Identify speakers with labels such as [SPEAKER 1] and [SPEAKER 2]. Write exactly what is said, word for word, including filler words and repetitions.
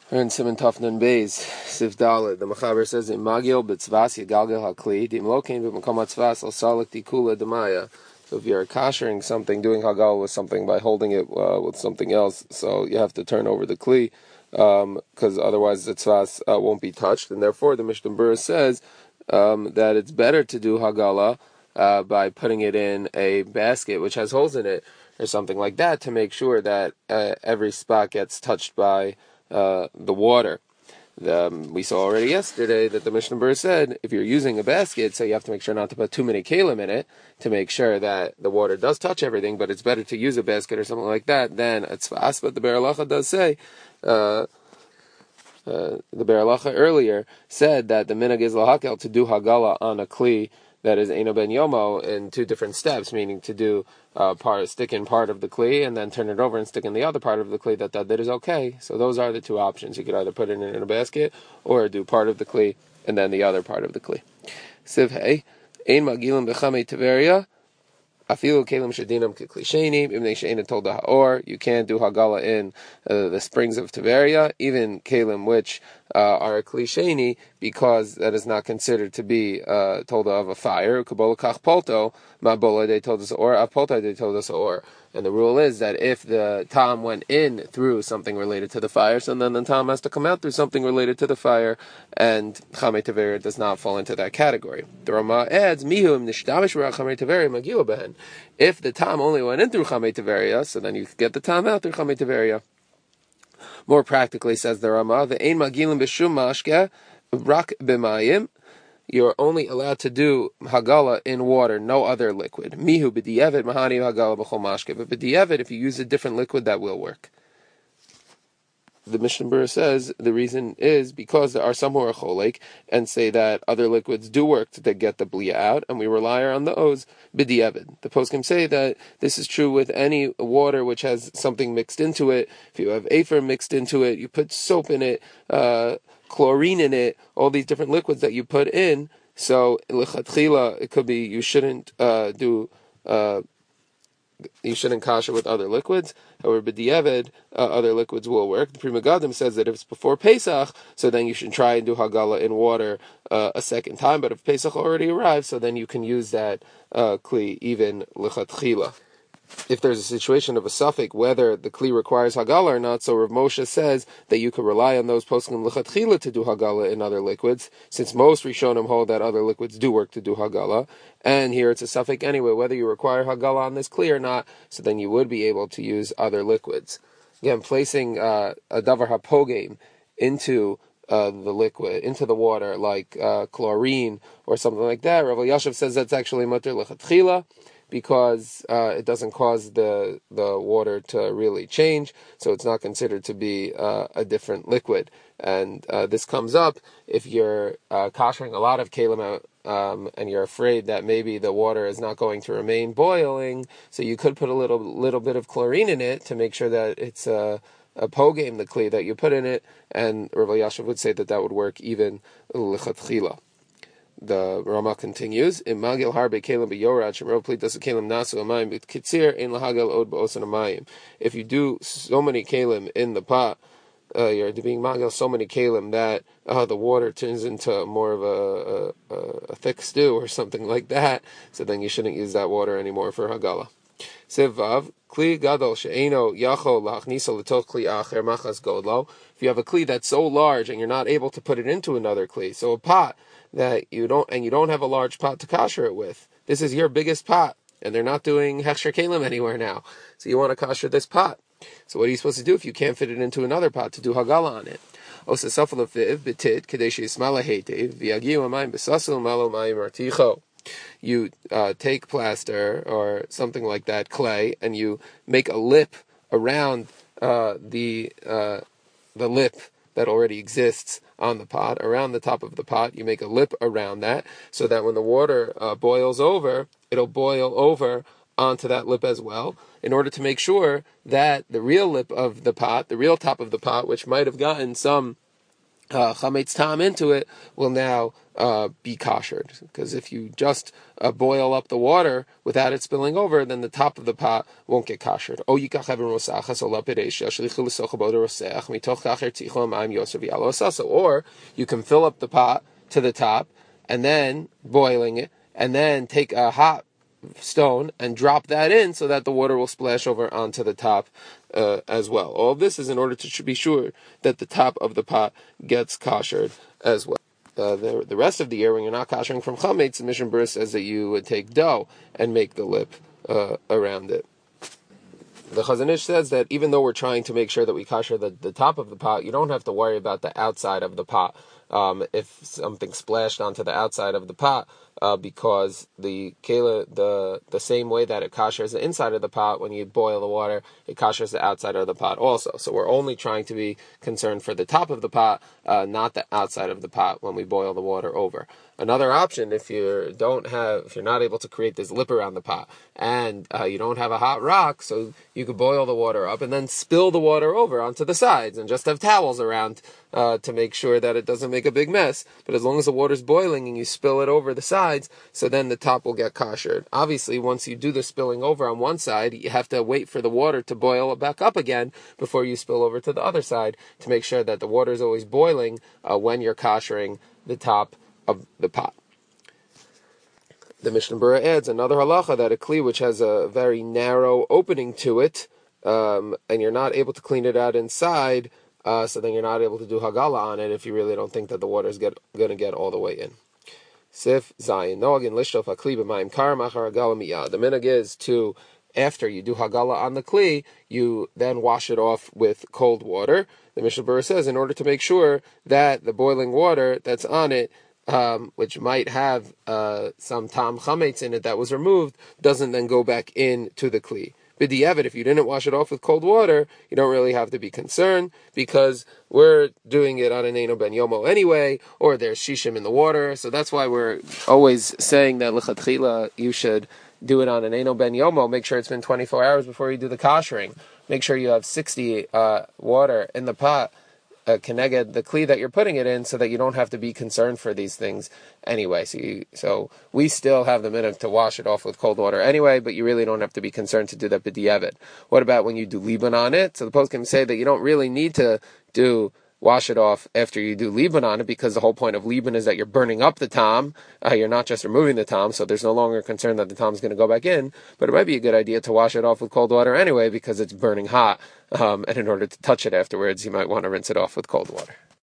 [SPEAKER 1] We're in Simon Tafnan Beis, Sif Dalet. The Mechaber says in Magil b'tzvas yagalgel hakli dim lokein b'makom hatzvas al salik tikula demaya. So if you're kashering something, doing hagal with something by holding it uh, with something else, so you have to turn over the kli, because um, otherwise the tzvas uh, won't be touched, and therefore the Mishnah Berurah says um, that it's better to do hagala uh, by putting it in a basket which has holes in it, or something like that, to make sure that uh, every spot gets touched by Uh, the water. The, um, we saw already yesterday that the Mishnah Berurah said if you're using a basket, so you have to make sure not to put too many kalim in it to make sure that the water does touch everything, but it's better to use a basket or something like that than a tzvas. But the Be'er Halacha does say, uh, uh, the Be'er Halacha earlier said that the minhag is lahakel to do hagala on a kli that is Eino Ben Yomo in two different steps, meaning to do uh, part, stick in part of the kli and then turn it over and stick in the other part of the kli that that, that is okay. So those are the two options. You could either put it in, in a basket or do part of the kli and then the other part of the kli. Siv hey, ein magilim b'chamei teveria, afilu kelim shadinam kikli sheni, ibnei she'ena told the haor. You can't do hagala in uh, the springs of Tiberia, even kelim which uh, are a klisheni, because that is not considered to be uh, told of a fire. Kabola kach polto, mabola they told us or, apolta they told us or. And the rule is that if the tom went in through something related to the fire, so then the tom has to come out through something related to the fire, and Chamei Teveria does not fall into that category. The Rama adds, Mihum nishtamish Chamei Teveria magiu behen. If the tom only went in through Chamei Teveria, so then you get the tom out through Chamei Teveria. More practically, says the Rama, the ein magilim b'shum mashke rak b'mayim. You're only allowed to do hagala in water, no other liquid. Mihu b'di'evet mahani hagala b'chol mashke. But b'di'evet, if you use a different liquid, that will work. The Mishnah Berurah says the reason is because there are some who are cholek and say that other liquids do work to get the blia out, and we rely on the oz b'di'evet. The poskim say that this is true with any water which has something mixed into it. If you have afer mixed into it, you put soap in it, uh, chlorine in it, all these different liquids that you put in. So lechatchila, it could be you shouldn't uh, do. Uh, You shouldn't kasher with other liquids. However, b'di'eved, uh, other liquids will work. The Pri Megadim says that if it's before Pesach, so then you should try and do hagala in water uh, a second time. But if Pesach already arrived, so then you can use that uh, kli even lechatchila. If there's a situation of a suffix whether the kli requires hagala or not, so Rav Moshe says that you could rely on those poskim lechatchila to do hagala in other liquids, since most Rishonim hold that other liquids do work to do hagala, and here it's a suffix anyway, whether you require hagala on this kli or not, so then you would be able to use other liquids. Again, placing uh, a davar hapogim into uh, the liquid, into the water, like uh, chlorine or something like that, Rav Yashav says that's actually mutter lechatchila, because uh, it doesn't cause the the water to really change, so it's not considered to be uh, a different liquid. And uh, this comes up if you're uh, kashering a lot of kalim out, um, and you're afraid that maybe the water is not going to remain boiling, so you could put a little little bit of chlorine in it to make sure that it's a, a pogame, the kli that you put in it, and Rav Yashav would say that that would work even lechatchila. The Rama continues, "In magil harbe kelim beyorad shemro plitas kelim nasu amayim b'kitzir in lahagel od ba'osan amayim." If you do so many kelim in the pot, uh, you're being magil so many kelim that uh, the water turns into more of a, a, a thick stew or something like that. So then you shouldn't use that water anymore for hagala. Sivav kli gadol she'eno yachol lachniso l'toch kli acher machas godlo. If you have a kli that's so large and you're not able to put it into another kli, so a pot that you don't, and you don't have a large pot to kasher it with. This is your biggest pot, and they're not doing hechsher kelim anywhere now. So you want to kasher this pot. So what are you supposed to do if you can't fit it into another pot to do hagala on it? You uh, take plaster or something like that, clay, and you make a lip around uh, the uh, the lip that already exists on the pot, around the top of the pot. You make a lip around that, so that when the water uh, boils over, it'll boil over onto that lip as well, in order to make sure that the real lip of the pot, the real top of the pot, which might have gotten some uh, chametz tam into it will now uh, be koshered. Because if you just uh, boil up the water without it spilling over, then the top of the pot won't get koshered. Or you can fill up the pot to the top and then boiling it, and then take a hot stone and drop that in so that the water will splash over onto the top uh, as well. All of this is in order to be sure that the top of the pot gets koshered as well. Uh, the, the rest of the year, when you're not koshering from chametz, the Mishnah Berurah says that you would take dough and make the lip uh, around it. The Chazon Ish says that even though we're trying to make sure that we kasher the, the top of the pot, you don't have to worry about the outside of the pot. Um, if something splashed onto the outside of the pot, uh, because the kela, the the same way that it kashers the inside of the pot when you boil the water, it kashers the outside of the pot also. So we're only trying to be concerned for the top of the pot, uh, not the outside of the pot when we boil the water over. Another option, if you don't have, if you're not able to create this lip around the pot, and uh, you don't have a hot rock, so you could boil the water up and then spill the water over onto the sides, and just have towels around uh, to make sure that it doesn't make a big mess. But as long as the water's boiling and you spill it over the sides, so then the top will get koshered. Obviously, once you do the spilling over on one side, you have to wait for the water to boil back up again before you spill over to the other side to make sure that the water is always boiling uh, when you're koshering the top of the pot. The Mishnah Berurah adds another halacha that a kli which has a very narrow opening to it, um, and you're not able to clean it out inside, uh, so then you're not able to do hagala on it if you really don't think that the water is going to get all the way in. Sif Zayin Nogin Lishtof Hakli b'mayim kar machar hagala miyad. The minhag is to, after you do hagala on the kli, you then wash it off with cold water. The Mishnah Berurah says in order to make sure that the boiling water that's on it, Um, which might have uh, some tam chametz in it that was removed, doesn't then go back into the kli. B'diavad, if you didn't wash it off with cold water, you don't really have to be concerned, because we're doing it on an Eino Ben Yomo anyway, or there's shishim in the water, so that's why we're always saying that lichatchila you should do it on an Eino Ben Yomo. Make sure it's been twenty-four hours before you do the koshering. Make sure you have sixty uh, water in the pot, Uh, keneged the kli that you're putting it in, so that you don't have to be concerned for these things anyway. So, you, so we still have the minhag to wash it off with cold water anyway, but you really don't have to be concerned to do that b'diavad. What about when you do liban on it? So the post can say that you don't really need to do wash it off after you do liban on it, because the whole point of liban is that you're burning up the tam. Uh, you're not just removing the tam, so there's no longer concern that the tam is going to go back in. But it might be a good idea to wash it off with cold water anyway, because it's burning hot. Um, and in order to touch it afterwards, you might want to rinse it off with cold water.